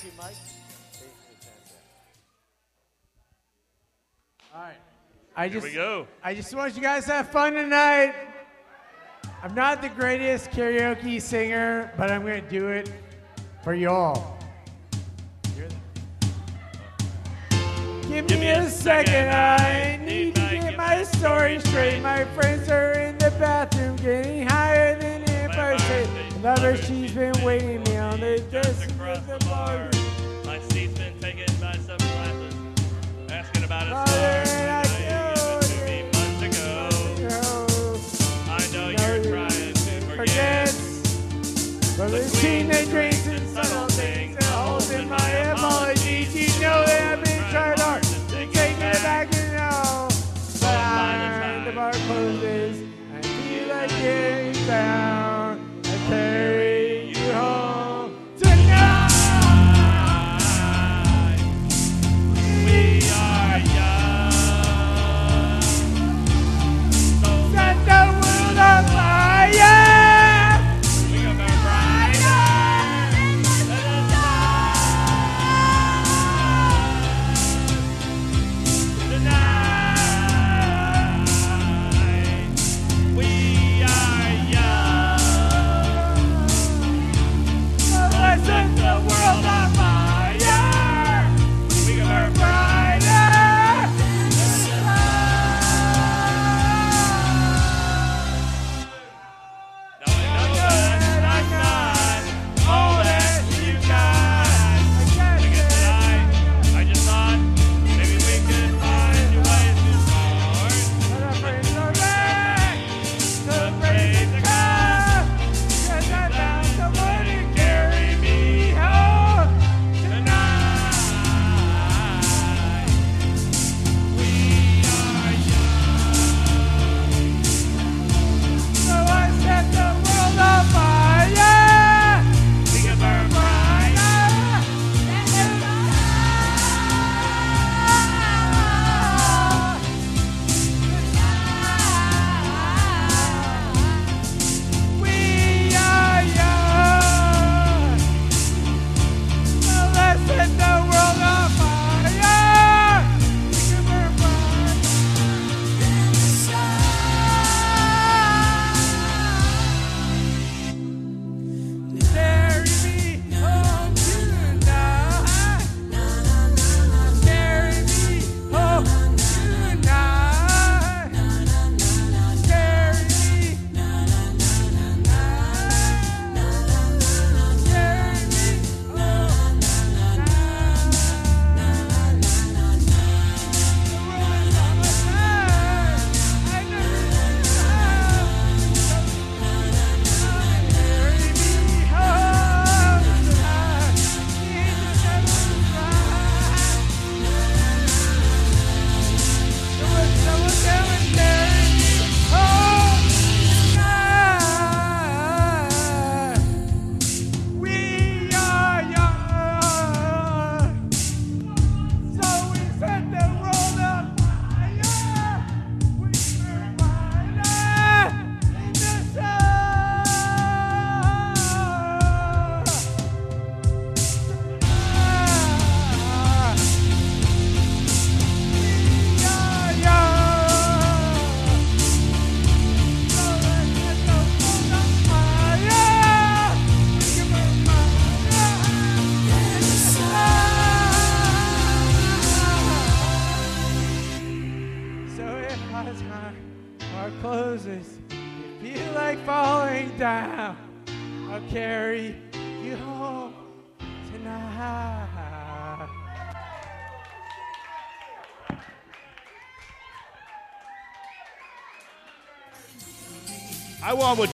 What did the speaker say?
you, Mike. All right. Here we go. I just want you guys to have fun tonight. I'm not the greatest karaoke singer, but I'm going to do it for y'all. Give me a second, I need to get my story straight. My friends are in the bathroom getting higher than if I say. Lover, she's been waiting me on the desk across the bar. My seat's been taken by some classes. Asking about a Father, star I that you gave to me months ago. I know you're trying to forget. But the scene that drinks and subtle things and holes in my apologies. You know that I've been trying hard to take it back and all. But the bar closes and feel like getting down. I carry you home tonight. We are young. Set the world on fire. We are brighter than the tonight. We are young. Let's set the world on fire. We are We're brighter than the Now I know that I'm not all that you got. Like tonight, I just thought maybe we could find new ways to start. But our friends are back. The Praise praise the to God. Cause I found someone to carry me home tonight. We are young. So I set the world on fire. We can burn brighter. We are young. So let's set the world on fire. We can burn brighter than the sun. Carry me home tonight. Carry me home tonight. Carry me. We are young, so we set the world on fire. We burn brighter in the sun. We are young, so let's set the world on fire. We can burn brighter in the sun. So if our time our closes, you feel like falling down, I'll carry you home tonight. I want what